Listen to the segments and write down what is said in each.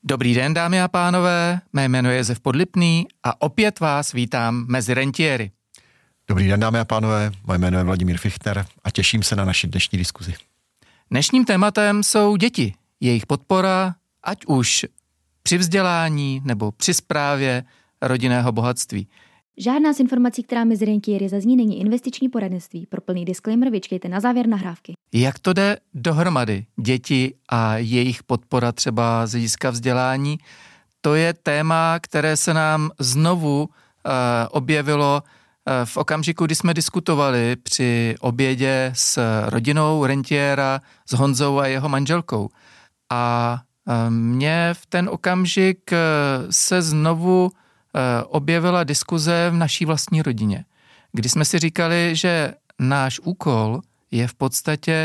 Dobrý den, dámy a pánové, mé jméno je Josef Podlipný a opět vás vítám mezi rentiéry. Dobrý den, dámy a pánové, moje jméno je Vladimír Fichtner a těším se na naši dnešní diskuzi. Dnešním tématem jsou děti, jejich podpora, ať už při vzdělání nebo při správě rodinného bohatství. Žádná z informací, která mezi rentiéry zazní, není investiční poradenství. Pro plný disclaimer vyčkejte na závěr nahrávky. Jak to jde dohromady, děti a jejich podpora třeba z hlediska vzdělání? To je téma, které se nám znovu objevilo v okamžiku, kdy jsme diskutovali při obědě s rodinou rentiéra, s Honzou a jeho manželkou. A mně v ten okamžik se znovu objevila diskuze v naší vlastní rodině, kdy jsme si říkali, že náš úkol je v podstatě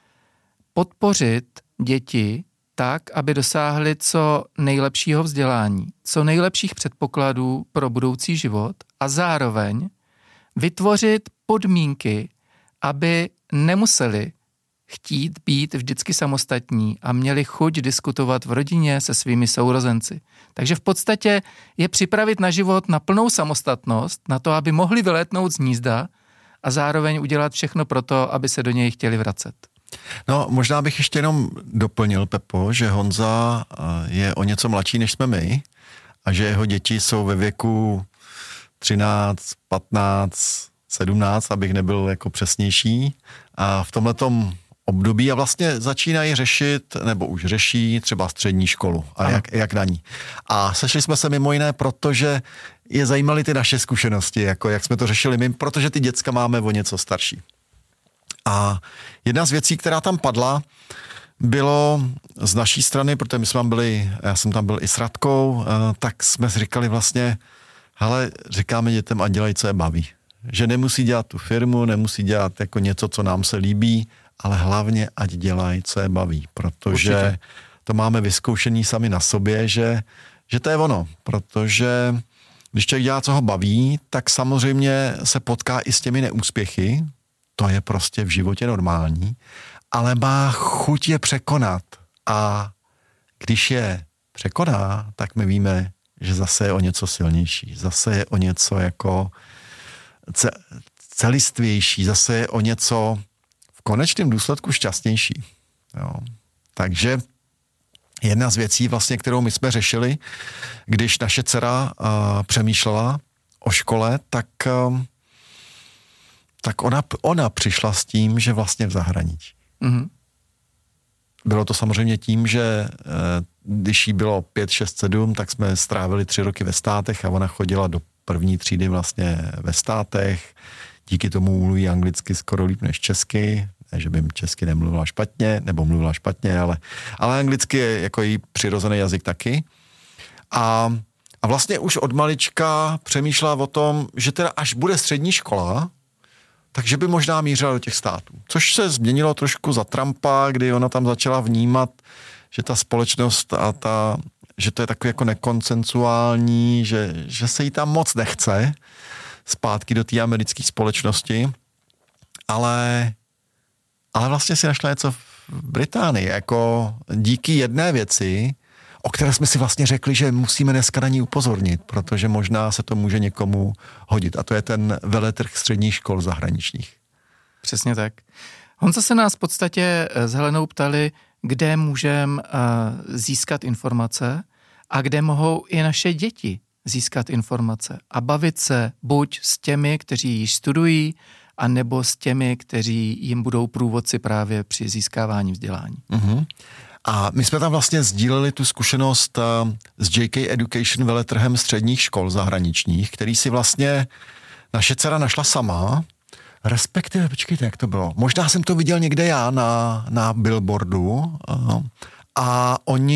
podpořit děti tak, aby dosáhly co nejlepšího vzdělání, co nejlepších předpokladů pro budoucí život a zároveň vytvořit podmínky, aby nemuseli chtít být vždycky samostatní a měli chuť diskutovat v rodině se svými sourozenci. Takže v podstatě je připravit na život na plnou samostatnost, na to, aby mohli vylétnout z hnízda a zároveň udělat všechno pro to, aby se do něj chtěli vracet. No, možná bych ještě jenom doplnil, Pepo, že Honza je o něco mladší, než jsme my a že jeho děti jsou ve věku 13, 15, 17, abych nebyl jako přesnější. A v tomhletom období a vlastně začínají řešit, nebo už řeší třeba střední školu a jak na ní. A sešli jsme se mimo jiné, protože je zajímaly ty naše zkušenosti, jako jak jsme to řešili my, protože ty děcka máme o něco starší. A jedna z věcí, která tam padla, bylo z naší strany, protože my jsme tam byli, já jsem tam byl i s Radkou, tak jsme si říkali vlastně, hele, říkáme dětem, a dělají, co je baví. Že nemusí dělat tu firmu, nemusí dělat jako něco, co nám se líbí, ale hlavně ať dělají, co je baví, protože určitě to máme vyzkoušený sami na sobě, že to je ono, protože když člověk dělá, co ho baví, tak samozřejmě se potká i s těmi neúspěchy, to je prostě v životě normální, ale má chuť je překonat a když je překoná, tak my víme, že zase je o něco silnější, zase je o něco jako celistvější, zase je o něco v konečném důsledku šťastnější. Jo. Takže jedna z věcí, vlastně, kterou my jsme řešili, když naše dcera přemýšlela o škole, tak ona přišla s tím, že vlastně v zahraničí. Mm-hmm. Bylo to samozřejmě tím, že když jí bylo 5, 6, 7, tak jsme strávili 3 roky ve státech a ona chodila do první třídy vlastně ve státech. Díky tomu mluví anglicky skoro líp než česky. Ne, že by česky nemluvila špatně, nebo mluvila špatně, ale anglicky je jako její přirozený jazyk taky. A vlastně už od malička přemýšlela o tom, že teda až bude střední škola, takže by možná mířila do těch států. Což se změnilo trošku za Trumpa, kdy ona tam začala vnímat, že ta společnost a že to je takový jako nekonsensuální, že se jí tam moc nechce zpátky do té americké společnosti, ale vlastně si našla něco v Británii, jako díky jedné věci, o které jsme si vlastně řekli, že musíme dneska na ní upozornit, protože možná se to může někomu hodit. A to je ten veletrh středních škol zahraničních. Přesně tak. Honza se nás v podstatě s Helenou ptali, kde můžeme získat informace a kde mohou i naše děti získat informace a bavit se buď s těmi, kteří již studují, a nebo s těmi, kteří jim budou průvodci právě při získávání vzdělání. Mm-hmm. A my jsme tam vlastně sdíleli tu zkušenost s JK Education veletrhem středních škol zahraničních, který si vlastně naše dcera našla sama, respektive, počkejte, jak to bylo. Možná jsem to viděl někde já na billboardu a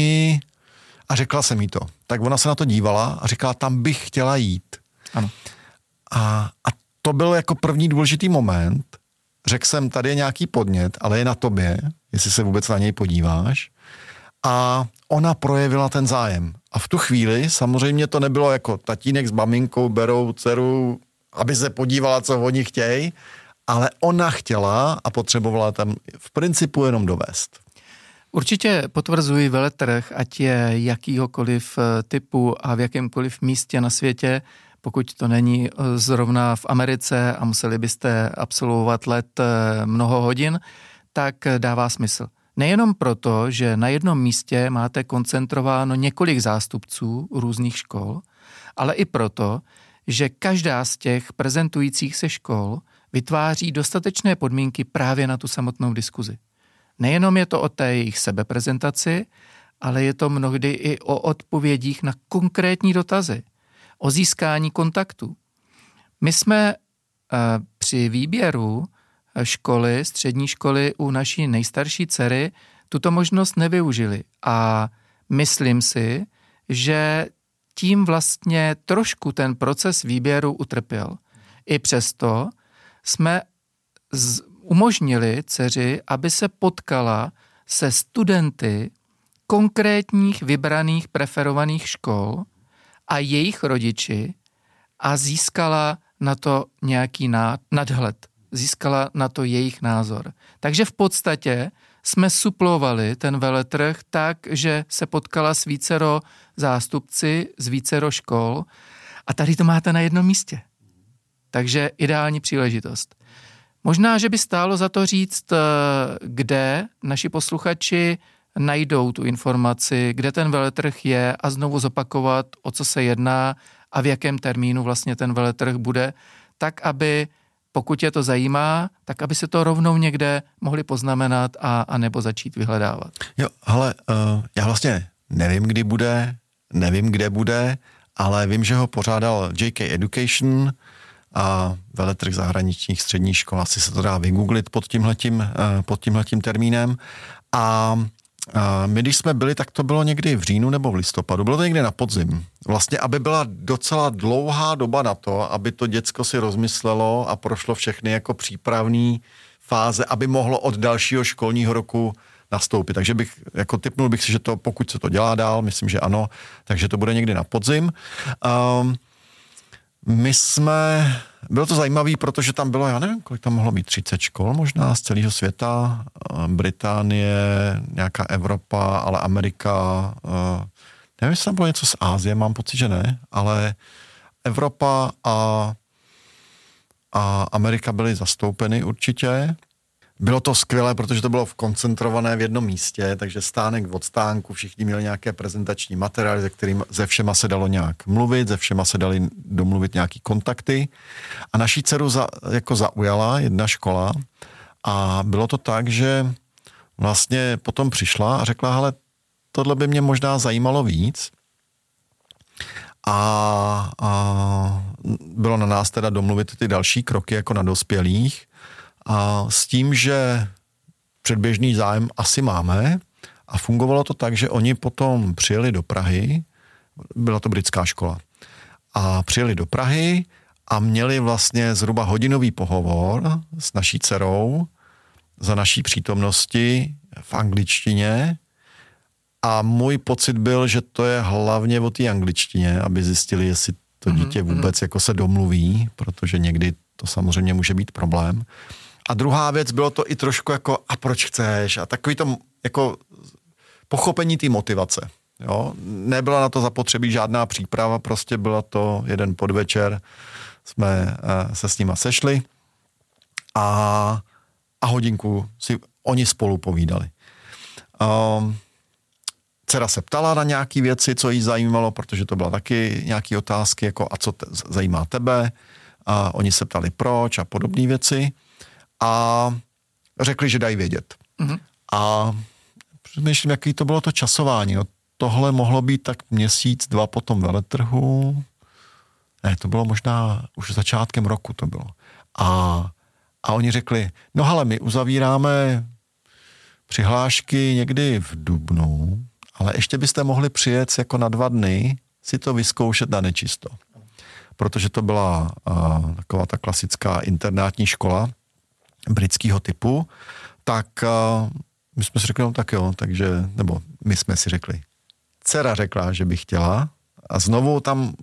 řekla jsem jí to. Tak ona se na to dívala a říkala, tam bych chtěla jít. Ano. A to byl jako první důležitý moment. Řekl jsem, tady je nějaký podnět, ale je na tobě, jestli se vůbec na něj podíváš. A ona projevila ten zájem. A v tu chvíli samozřejmě to nebylo jako tatínek s maminkou berou dceru, aby se podívala, co oni chtějí, ale ona chtěla a potřebovala tam v principu jenom dovést. Určitě potvrzuji, veletrh, ať je jakýhokoliv typu a v jakémkoliv místě na světě, pokud to není zrovna v Americe a museli byste absolvovat let mnoho hodin, tak dává smysl. Nejenom proto, že na jednom místě máte koncentrováno několik zástupců různých škol, ale i proto, že každá z těch prezentujících se škol vytváří dostatečné podmínky právě na tu samotnou diskuzi. Nejenom je to o té jejich sebeprezentaci, ale je to mnohdy i o odpovědích na konkrétní dotazy, o získání kontaktu. My jsme při výběru školy, střední školy u naší nejstarší dcery tuto možnost nevyužili a myslím si, že tím vlastně trošku ten proces výběru utrpěl. I přesto jsme umožnili dceři, aby se potkala se studenty konkrétních vybraných preferovaných škol a jejich rodiči a získala na to nějaký nadhled, získala na to jejich názor. Takže v podstatě jsme suplovali ten veletrh tak, že se potkala s vícero zástupci z vícero škol a tady to máte na jednom místě. Takže ideální příležitost. Možná, že by stálo za to říct, kde naši posluchači najdou tu informaci, kde ten veletrh je a znovu zopakovat, o co se jedná a v jakém termínu vlastně ten veletrh bude, tak aby, pokud je to zajímá, tak aby se to rovnou někde mohli poznamenat a nebo začít vyhledávat. Jo, ale já vlastně nevím, kdy bude, nevím, kde bude, ale vím, že ho pořádal JK Education a veletrh zahraničních středních škol. Asi se to dá vygooglit pod tímhletím termínem. A my, když jsme byli, tak to bylo někdy v říjnu nebo v listopadu. Bylo to někdy na podzim. Vlastně, aby byla docela dlouhá doba na to, aby to děcko si rozmyslelo a prošlo všechny jako přípravné fáze, aby mohlo od dalšího školního roku nastoupit. Takže tipnul bych si, že to, pokud se to dělá dál, myslím, že ano, takže to bude někdy na podzim. Bylo to zajímavé, protože tam bylo, já nevím, kolik tam mohlo být, 30 škol možná z celého světa, Británie, nějaká Evropa, ale Amerika, nevím, jestli tam bylo něco z Asie, mám pocit, že ne, ale Evropa a Amerika byly zastoupeny určitě. Bylo to skvělé, protože to bylo koncentrované v jednom místě, takže stánek od stánku, všichni měli nějaké prezentační materiály, ze všema se dalo nějak mluvit, ze všema se dali domluvit nějaký kontakty. A naší dceru zaujala jedna škola a bylo to tak, že vlastně potom přišla a řekla, hele, tohle by mě možná zajímalo víc. A bylo na nás teda domluvit ty další kroky jako na dospělých. A s tím, že předběžný zájem asi máme a fungovalo to tak, že oni potom přijeli do Prahy, byla to britská škola, a přijeli do Prahy a měli vlastně zhruba hodinový pohovor s naší dcerou za naší přítomnosti v angličtině a můj pocit byl, že to je hlavně o té angličtině, aby zjistili, jestli to dítě vůbec jako se domluví, protože někdy to samozřejmě může být problém. A druhá věc, bylo to i trošku jako, a proč chceš? A takový to jako pochopení té motivace. Jo? Nebyla na to zapotřebí žádná příprava, prostě byla to jeden podvečer, jsme se s nima sešli a hodinku si oni spolu povídali. Dcera se ptala na nějaké věci, co jí zajímalo, protože to byla taky nějaké otázky, jako a co zajímá tebe? A oni se ptali proč a podobné věci. A řekli, že dají vědět. Mm-hmm. A přemýšlím, jaký to bylo to časování. No, tohle mohlo být tak měsíc, 2 po tom veletrhu. Ne, to bylo možná už začátkem roku to bylo. A oni řekli, no hele, my uzavíráme přihlášky někdy v dubnu, ale ještě byste mohli přijet jako na 2 dny si to vyzkoušet na nečisto. Protože to byla taková ta klasická internátní škola britského typu, tak my jsme si řekli, no tak jo, takže, nebo my jsme si řekli, dcera řekla, že by chtěla a znovu tam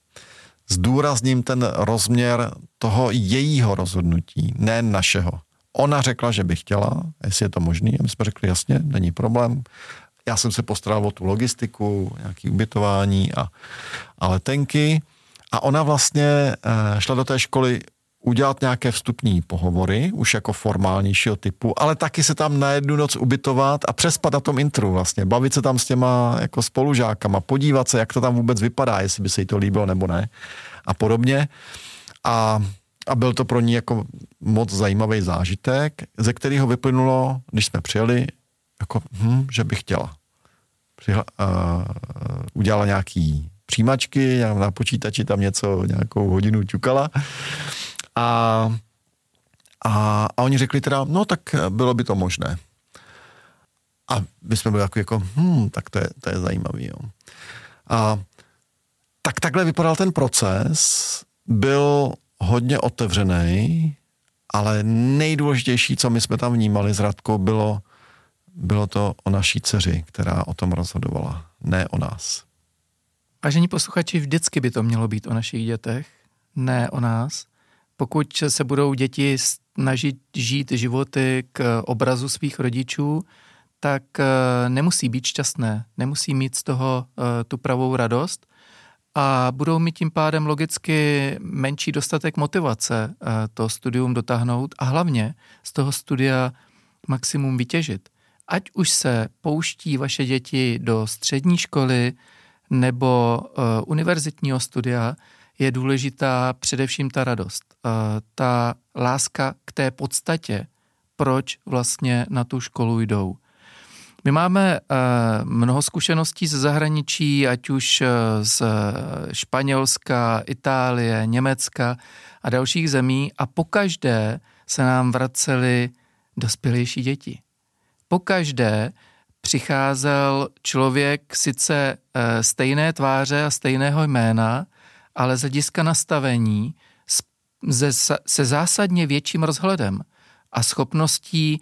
zdůrazním ten rozměr toho jejího rozhodnutí, ne našeho. Ona řekla, že by chtěla, jestli je to možný, a my jsme řekli, jasně, není problém. Já jsem se postaral o tu logistiku, nějaké ubytování a letenky a ona vlastně šla do té školy udělat nějaké vstupní pohovory, už jako formálnějšího typu, ale taky se tam na jednu noc ubytovat a přespat na tom intru vlastně, bavit se tam s těma jako spolužákama, podívat se, jak to tam vůbec vypadá, jestli by se jí to líbilo nebo ne a podobně. A byl to pro ní jako moc zajímavý zážitek, ze kterého vyplynulo, když jsme přijeli, jako, že by chtěla. Udělala nějaký přijímačky, na počítači tam něco, nějakou hodinu ťukala a oni řekli teda, no tak bylo by to možné. A my jsme byli jako tak to je zajímavý. Jo. A tak takhle vypadal ten proces, byl hodně otevřený, ale nejdůležitější, co my jsme tam vnímali s Radkou, bylo to o naší dceři, která o tom rozhodovala, ne o nás. Vážení posluchači, vždycky by to mělo být o našich dětech, ne o nás. Pokud se budou děti snažit žít životy k obrazu svých rodičů, tak nemusí být šťastné, nemusí mít z toho tu pravou radost a budou mít tím pádem logicky menší dostatek motivace to studium dotáhnout a hlavně z toho studia maximum vytěžit. Ať už se pouští vaše děti do střední školy nebo univerzitního studia, je důležitá především ta radost. Ta láska k té podstatě, proč vlastně na tu školu jdou. My máme mnoho zkušeností ze zahraničí, ať už z Španělska, Itálie, Německa a dalších zemí a pokaždé se nám vracely dospělejší děti. Pokaždé přicházel člověk sice stejné tváře a stejného jména, ale z hlediska nastavení se zásadně větším rozhledem a schopností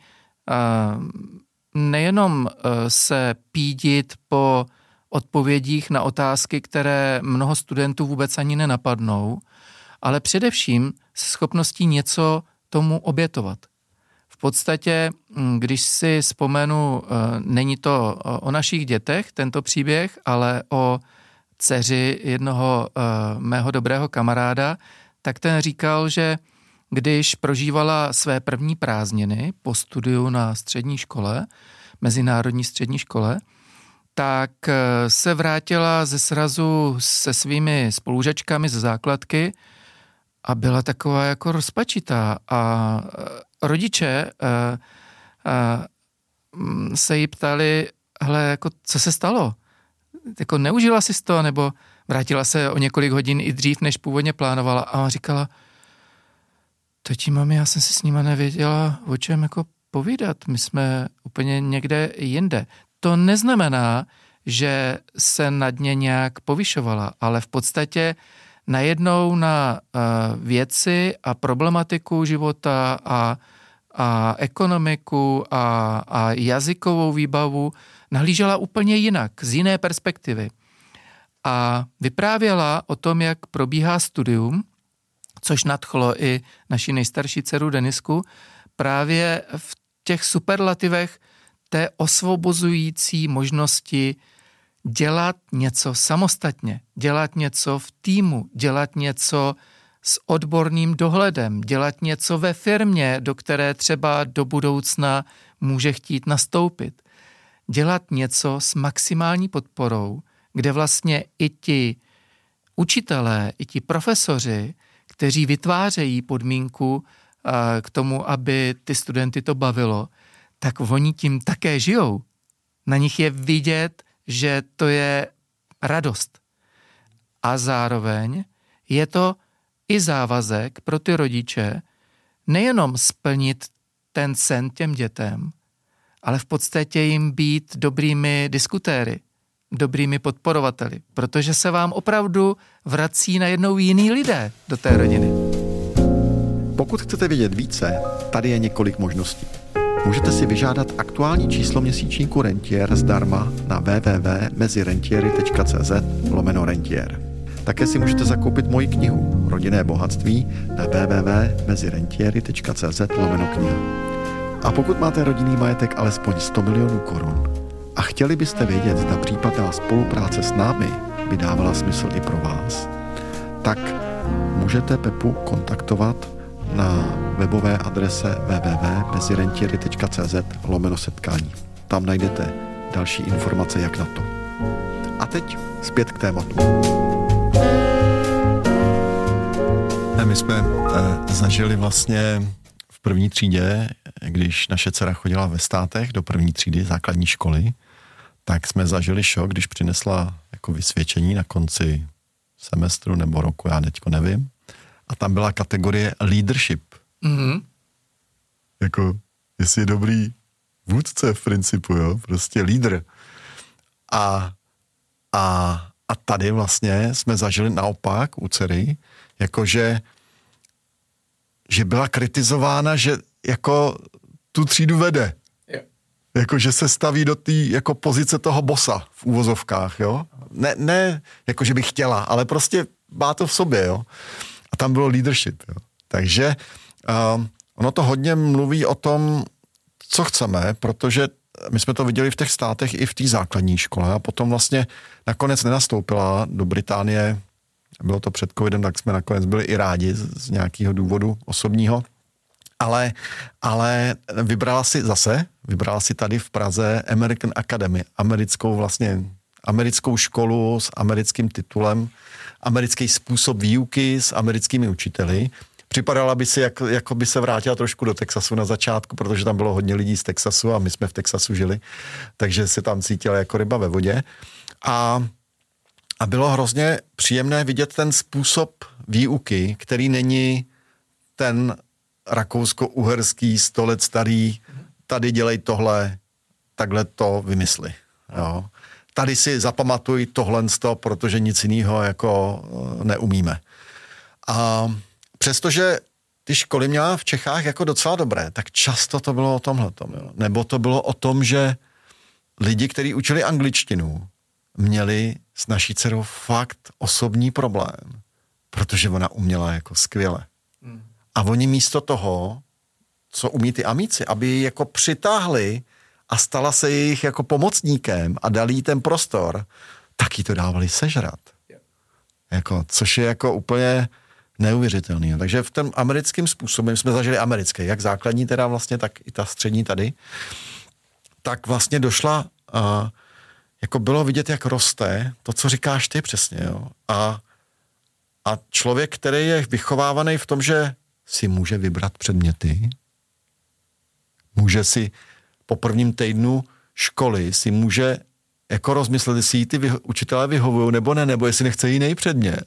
nejenom se pídit po odpovědích na otázky, které mnoho studentů vůbec ani nenapadnou, ale především se schopností něco tomu obětovat. V podstatě, když si vzpomenu, není to o našich dětech, tento příběh, ale o dceři jednoho mého dobrého kamaráda, tak ten říkal, že když prožívala své první prázdniny po studiu na střední škole, mezinárodní střední škole, tak se vrátila ze srazu se svými spolužačkami ze základky a byla taková jako rozpačitá a rodiče se jí ptali, hele, jako, co se stalo? Jako neužila jsi to, nebo vrátila se o několik hodin i dřív, než původně plánovala a ona říkala, tati, mami, já jsem si s nima nevěděla, o čem jako povídat, my jsme úplně někde jinde. To neznamená, že se nad ně nějak povyšovala, ale v podstatě najednou na věci a problematiku života a ekonomiku a jazykovou výbavu nahlížela úplně jinak, z jiné perspektivy. A vyprávěla o tom, jak probíhá studium, což nadchlo i naši nejstarší dceru Denisku, právě v těch superlativech té osvobozující možnosti dělat něco samostatně, dělat něco v týmu, dělat něco s odborným dohledem, dělat něco ve firmě, do které třeba do budoucna může chtít nastoupit. Dělat něco s maximální podporou, kde vlastně i ti učitelé, i ti profesoři, kteří vytvářejí podmínku k tomu, aby ty studenty to bavilo, tak oni tím také žijou. Na nich je vidět, že to je radost. A zároveň je to i závazek pro ty rodiče nejenom splnit ten sen těm dětem, ale v podstatě jim být dobrými diskutéry, dobrými podporovateli, protože se vám opravdu vrací najednou jiný lidé do té rodiny. Pokud chcete vědět více, tady je několik možností. Můžete si vyžádat aktuální číslo měsíčníku Rentier zdarma na www.mezirentieri.cz/Rentier. Také si můžete zakoupit moji knihu Rodinné bohatství na www.mezirentieri.cz/kniha. A pokud máte rodinný majetek alespoň 100 milionů korun a chtěli byste vědět, zda případná spolupráce s námi by dávala smysl i pro vás, tak můžete Pepu kontaktovat na webové adrese www.mezirentieri.cz/setkání. Tam najdete další informace, jak na to. A teď zpět k tématu. My jsme zažili vlastně v první třídě, když naše dcera chodila ve Státech do první třídy základní školy, tak jsme zažili šok, když přinesla jako vysvědčení na konci semestru nebo roku, já teďko nevím. A tam byla kategorie leadership. Mm-hmm. Jako, jestli je dobrý vůdce v principu, jo, prostě lídr. A tady vlastně jsme zažili naopak u dcery, jakože že byla kritizována, že jako tu třídu vede. Yeah. Jakože se staví do té jako pozice toho bossa v úvozovkách, jo. Ne, jakože by chtěla, ale prostě má to v sobě, jo. A tam bylo leadership, jo. Takže ono to hodně mluví o tom, co chceme, protože my jsme to viděli v těch Státech i v té základní škole a potom vlastně nakonec nenastoupila do Británie. Bylo to před covidem, tak jsme nakonec byli i rádi z nějakého důvodu osobního. Ale vybrala si tady v Praze American Academy, americkou školu s americkým titulem, americký způsob výuky s americkými učiteli. Připadala by si, jako by se vrátila trošku do Texasu na začátku, protože tam bylo hodně lidí z Texasu a my jsme v Texasu žili, takže se tam cítila jako ryba ve vodě. A bylo hrozně příjemné vidět ten způsob výuky, který není ten rakousko-uherský 100 let starý, tady dělej tohle, takhle to vymysli. Jo. Tady si zapamatuj tohle, protože nic jiného jako neumíme. A přestože ty školy měla v Čechách jako docela dobré, tak často to bylo o tomhletom. Jo. Nebo to bylo o tom, že lidi, kteří učili angličtinu, měli s naší dcerou fakt osobní problém, protože ona uměla jako skvěle. A oni místo toho, co umí ty amici, aby ji jako přitáhli a stala se jejich jako pomocníkem a dali jí ten prostor, tak jí to dávali sežrat. Jako, což je jako úplně neuvěřitelný. Takže v tom americkým způsobem jsme zažili americké, jak základní teda vlastně, tak i ta střední tady, tak vlastně došla jako bylo vidět, jak roste to, co říkáš ty přesně, jo. A člověk, který je vychovávaný v tom, že si může vybrat předměty, může si po prvním týdnu školy si může jako rozmyslet, jestli jí ty učitelé vyhovují nebo ne, nebo jestli nechce jiný předmět.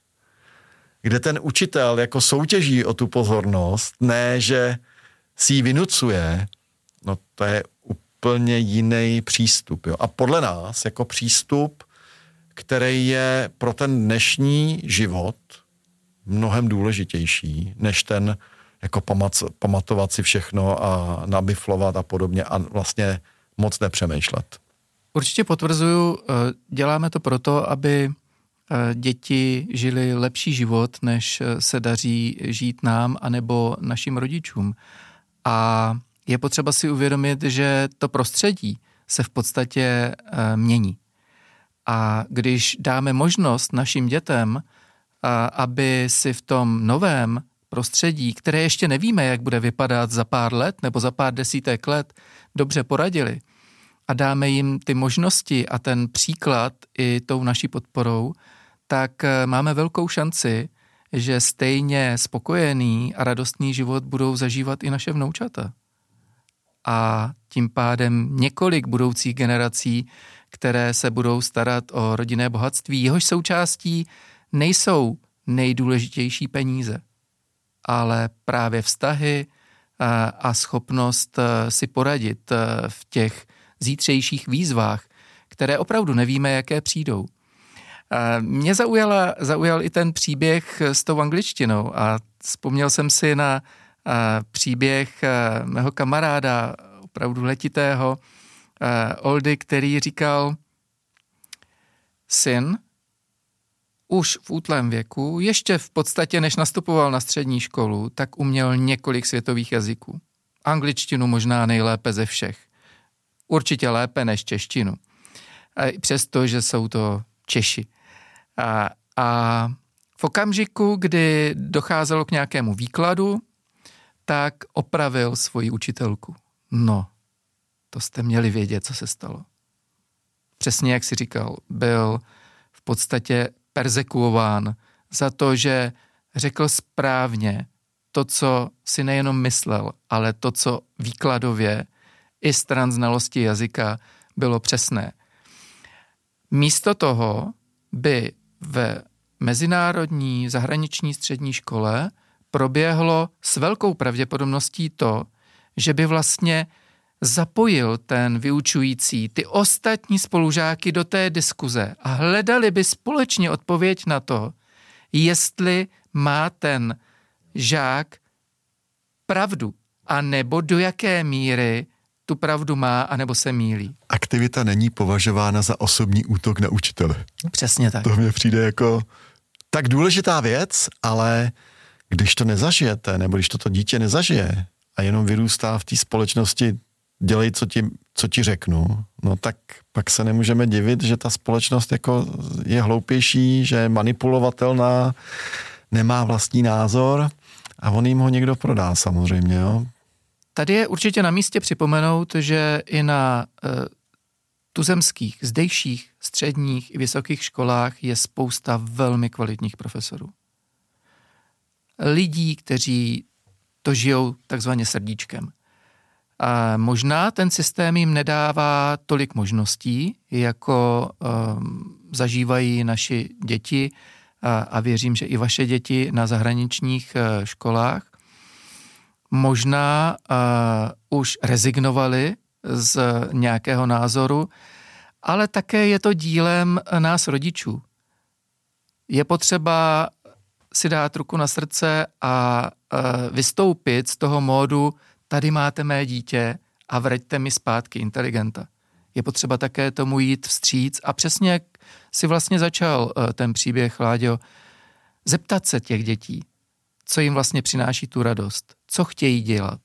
Kde ten učitel jako soutěží o tu pozornost, ne, že si ji vynucuje, no to je úplně jiný přístup. Jo. A podle nás jako přístup, který je pro ten dnešní život mnohem důležitější, než ten jako pamatovat si všechno a nabiflovat a podobně a vlastně moc nepřemýšlet. Určitě potvrzuju, děláme to proto, aby děti žili lepší život, než se daří žít nám anebo našim rodičům. A je potřeba si uvědomit, že to prostředí se v podstatě mění. A když dáme možnost našim dětem, aby si v tom novém prostředí, které ještě nevíme, jak bude vypadat za pár let nebo za pár desítek let, dobře poradili a dáme jim ty možnosti a ten příklad i tou naší podporou, tak máme velkou šanci, že stejně spokojený a radostný život budou zažívat i naše vnoučata. A tím pádem několik budoucích generací, které se budou starat o rodinné bohatství, jehož součástí nejsou nejdůležitější peníze, ale právě vztahy a schopnost si poradit v těch zítřejších výzvách, které opravdu nevíme, jaké přijdou. Mě zaujal i ten příběh s tou angličtinou a vzpomněl jsem si na příběh mého kamaráda, opravdu letitého, Oldy, který říkal: syn, už v útlém věku, ještě v podstatě než nastupoval na střední školu, tak uměl několik světových jazyků. Angličtinu možná nejlépe ze všech. Určitě lépe než češtinu. Přesto, že jsou to Češi. A v okamžiku, kdy docházelo k nějakému výkladu, tak opravil svoji učitelku. No, to jste měli vědět, co se stalo. Přesně jak si říkal, byl v podstatě perzekuován za to, že řekl správně to, co si nejenom myslel, ale to, co výkladově i stran znalosti jazyka bylo přesné. Místo toho by ve mezinárodní zahraniční střední škole proběhlo s velkou pravděpodobností to, že by vlastně zapojil ten vyučující ty ostatní spolužáky do té diskuze a hledali by společně odpověď na to, jestli má ten žák pravdu, anebo do jaké míry tu pravdu má, anebo se mýlí. Aktivita není považována za osobní útok na učitele. Přesně tak. To mně přijde jako tak důležitá věc, ale když to nezažijete, nebo když to dítě nezažije a jenom vyrůstá v té společnosti, dělej, co ti řeknu, no tak pak se nemůžeme divit, že ta společnost jako je hloupější, že je manipulovatelná, nemá vlastní názor a on jim ho někdo prodá samozřejmě, jo. Tady je určitě na místě připomenout, že i na tuzemských, zdejších, středních i vysokých školách je spousta velmi kvalitních profesorů. Lidí, kteří to žijou takzvaně srdíčkem. A možná ten systém jim nedává tolik možností, jako zažívají naši děti a věřím, že i vaše děti na zahraničních školách. Možná už rezignovali z nějakého názoru, ale také je to dílem nás rodičů. Je potřeba si dát ruku na srdce a vystoupit z toho módu tady máte mé dítě a vraťte mi zpátky inteligenta. Je potřeba také tomu jít vstříc a přesně jak si vlastně začal ten příběh, Láďo, zeptat se těch dětí, co jim vlastně přináší tu radost, co chtějí dělat,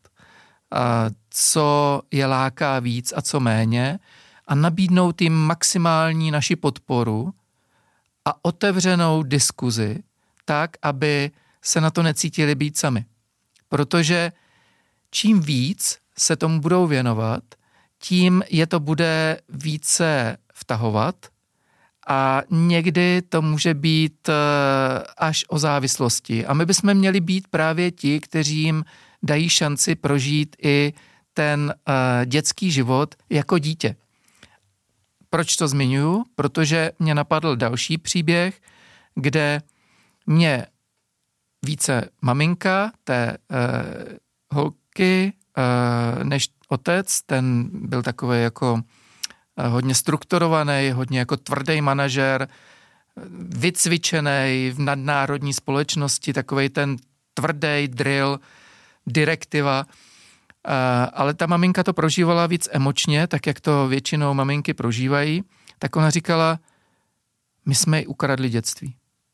co je láká víc a co méně a nabídnout jim maximální naši podporu a otevřenou diskuzi tak, aby se na to necítili být sami. Protože čím víc se tomu budou věnovat, tím je to bude více vtahovat a někdy to může být až o závislosti. A my bychom měli být právě ti, kteří jim dají šanci prožít i ten dětský život jako dítě. Proč to zmiňuji? Protože mě napadl další příběh, kde mě více maminka té holky než otec, ten byl takový jako hodně strukturovaný, hodně jako tvrdý manažer, vycvičený v nadnárodní společnosti, takovej ten tvrdý drill, direktiva, ale ta maminka to prožívala víc emočně, tak jak to většinou maminky prožívají, tak ona říkala, my jsme jí ukradli dětství.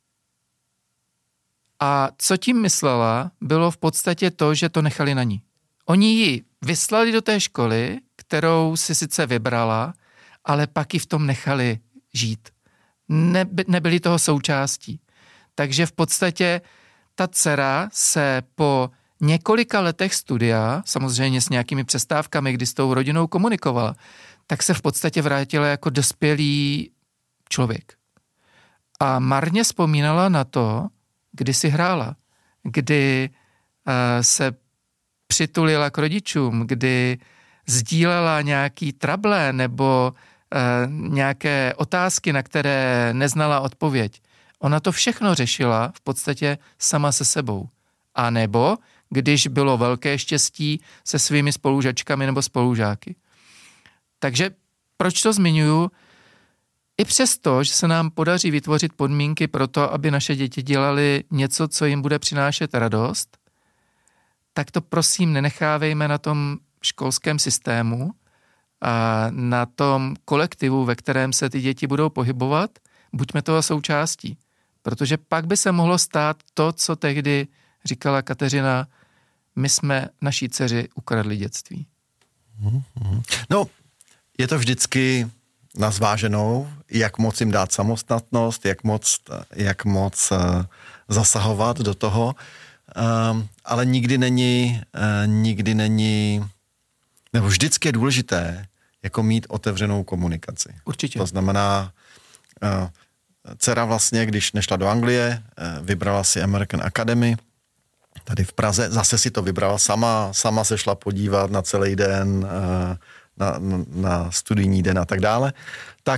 A co tím myslela, bylo v podstatě to, že to nechali na ní. Oni ji vyslali do té školy, kterou si sice vybrala, ale pak ji v tom nechali žít. Nebyli toho součástí. Takže v podstatě ta dcera se po několika letech studia, samozřejmě s nějakými přestávkami, kdy s tou rodinou komunikovala, tak se v podstatě vrátila jako dospělý člověk. A marně vzpomínala na to, kdy si hrála, kdy se přitulila k rodičům, kdy sdílela nějaký trable nebo nějaké otázky, na které neznala odpověď. Ona to všechno řešila v podstatě sama se sebou. A nebo když bylo velké štěstí se svými spolužačkami nebo spolužáky. Takže proč to zmiňuju? I přesto, že se nám podaří vytvořit podmínky pro to, aby naše děti dělali něco, co jim bude přinášet radost, tak to prosím nenechávejme na tom školském systému a na tom kolektivu, ve kterém se ty děti budou pohybovat, buďme toho součástí. Protože pak by se mohlo stát to, co tehdy říkala Kateřina, my jsme naší dceři ukradli dětství. No, je to vždycky na zváženou, jak moc jim dát samostatnost, jak moc zasahovat do toho, ale nikdy není, nebo vždycky je důležité jako mít otevřenou komunikaci. Určitě. To znamená, dcera vlastně, když nešla do Anglie, vybrala si American Academy, tady v Praze, zase si to vybrala sama se šla podívat na celý den, na studijní den a tak dále, tak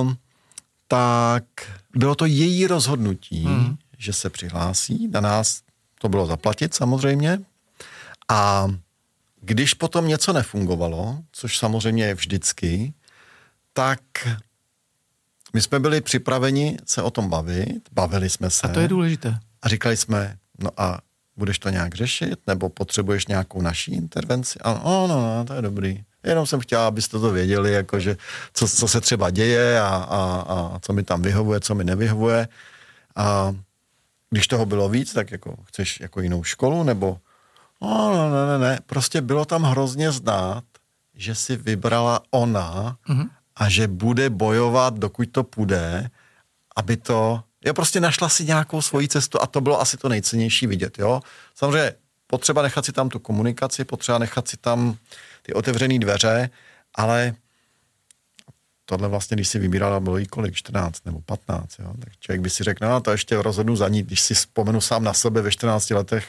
bylo to její rozhodnutí, že se přihlásí, na nás to bylo zaplatit samozřejmě, a když potom něco nefungovalo, což samozřejmě je vždycky, tak my jsme byli připraveni se o tom bavili jsme se. A to je důležité. A říkali jsme, no a budeš to nějak řešit, nebo potřebuješ nějakou naší intervenci? A no, to je dobrý. Jenom jsem chtěla, abyste to věděli, jakože co se třeba děje a co mi tam vyhovuje, co mi nevyhovuje. A když toho bylo víc, tak jako chceš jako jinou školu, nebo ne. Prostě bylo tam hrozně znát, že si vybrala ona a že bude bojovat, dokud to půjde, aby to... Já prostě našla si nějakou svoji cestu a to bylo asi to nejcennější vidět, jo. Samozřejmě potřeba nechat si tam tu komunikaci, potřeba nechat si tam ty otevřené dveře, ale tohle vlastně, když si vybírala, bylo jí kolik, 14 nebo 15, jo. Tak člověk by si řekl, no to ještě rozhodnu za ní, když si vzpomenu sám na sebe ve 14 letech,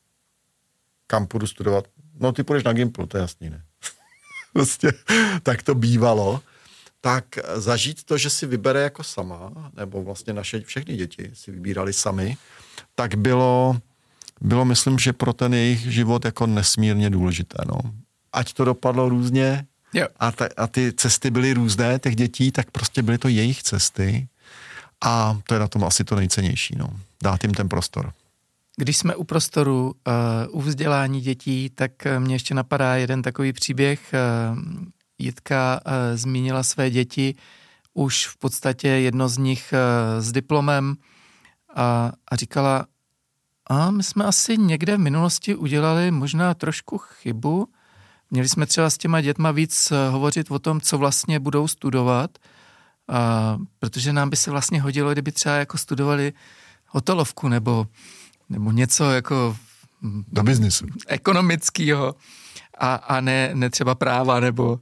kam půjdu studovat. No ty půjdeš na Gimplu, to je jasný, ne? Prostě tak to bývalo. Tak zažít to, že si vybere jako sama, nebo vlastně naše všechny děti si vybírali sami, tak bylo myslím, že pro ten jejich život jako nesmírně důležité, no. Ať to dopadlo různě a ty cesty byly různé těch dětí, tak prostě byly to jejich cesty a to je na tom asi to nejcennější, no. Dát jim ten prostor. Když jsme u prostoru, u vzdělání dětí, tak mě ještě napadá jeden takový příběh. Jitka zmínila své děti, už v podstatě jedno z nich s diplomem a říkala, my jsme asi někde v minulosti udělali možná trošku chybu. Měli jsme třeba s těma dětma víc hovořit o tom, co vlastně budou studovat, protože nám by se vlastně hodilo, kdyby třeba jako studovali hotelovku nebo něco jako do biznisu ekonomického a ne třeba práva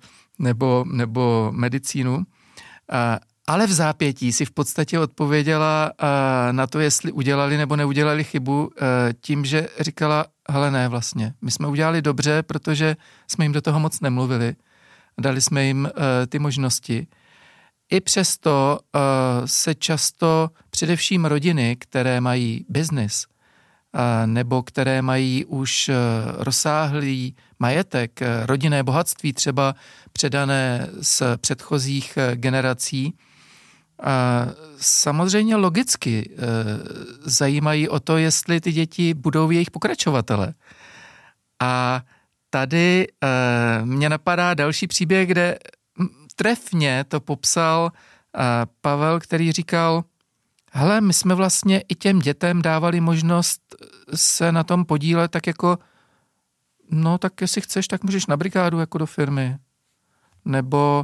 nebo medicínu. Ale v zápětí si v podstatě odpověděla na to, jestli udělali nebo neudělali chybu tím, že říkala, hele ne vlastně, my jsme udělali dobře, protože jsme jim do toho moc nemluvili. Dali jsme jim ty možnosti. I přesto se často především rodiny, které mají biznis, nebo které mají už rozsáhlý majetek, rodinné bohatství, třeba předané z předchozích generací, samozřejmě logicky zajímají o to, jestli ty děti budou jejich pokračovatele. A tady mě napadá další příběh, kde trefně to popsal Pavel, který říkal, hele, my jsme vlastně i těm dětem dávali možnost se na tom podílet tak jako, no tak jestli chceš, tak můžeš na brigádu jako do firmy. Nebo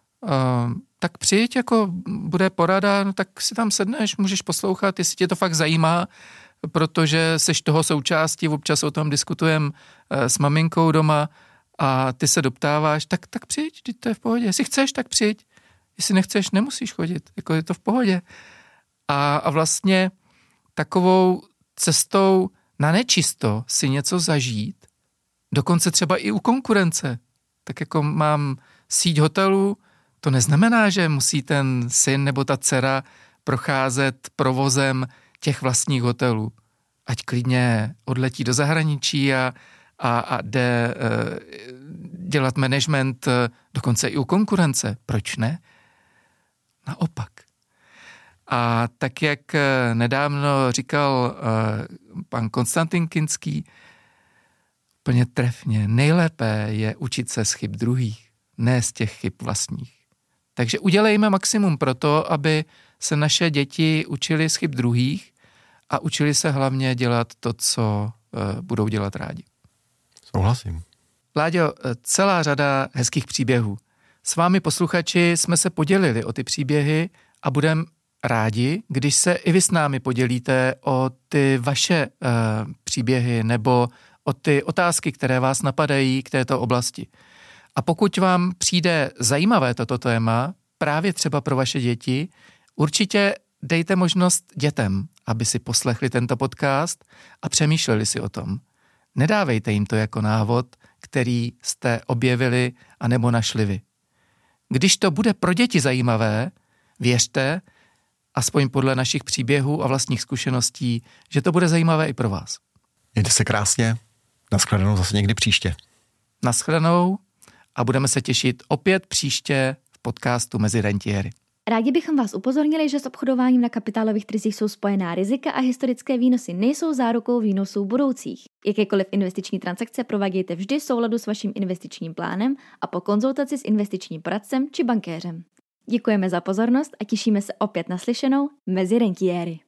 tak přijď, jako bude porada, no tak si tam sedneš, můžeš poslouchat, jestli tě to fakt zajímá, protože seš toho součástí, občas o tom diskutujeme s maminkou doma a ty se doptáváš, tak přijď, to je v pohodě. Jestli chceš, tak přijď. Jestli nechceš, nemusíš chodit, jako je to v pohodě. A vlastně takovou cestou na nečisto si něco zažít, dokonce třeba i u konkurence. Tak jako mám síť hotelů, to neznamená, že musí ten syn nebo ta dcera procházet provozem těch vlastních hotelů. Ať klidně odletí do zahraničí a jde dělat management dokonce i u konkurence. Proč ne? Naopak. A tak, jak nedávno říkal pan Konstantin Kinský, úplně trefně, nejlépe je učit se z chyb druhých, ne z těch chyb vlastních. Takže udělejme maximum pro to, aby se naše děti učily z chyb druhých a učili se hlavně dělat to, co budou dělat rádi. Souhlasím. Láďo, celá řada hezkých příběhů. S vámi posluchači jsme se podělili o ty příběhy a budeme rádi, když se i vy s námi podělíte o ty vaše příběhy nebo o ty otázky, které vás napadají k této oblasti. A pokud vám přijde zajímavé toto téma, právě třeba pro vaše děti, určitě dejte možnost dětem, aby si poslechli tento podcast a přemýšleli si o tom. Nedávejte jim to jako návod, který jste objevili anebo našli vy. Když to bude pro děti zajímavé, věřte, aspoň podle našich příběhů a vlastních zkušeností, že to bude zajímavé i pro vás. Mějte se krásně, nashledanou zase někdy příště. Nashledanou a budeme se těšit opět příště v podcastu Mezi rentiéry. Rádi bychom vás upozornili, že s obchodováním na kapitálových trzích jsou spojená rizika a historické výnosy nejsou zárukou výnosů budoucích. Jakékoliv investiční transakce provádějte vždy v souladu s vaším investičním plánem a po konzultaci s investičním poradcem či bankéřem. Děkujeme za pozornost a těšíme se opět na slyšenou Mezi rentiéry.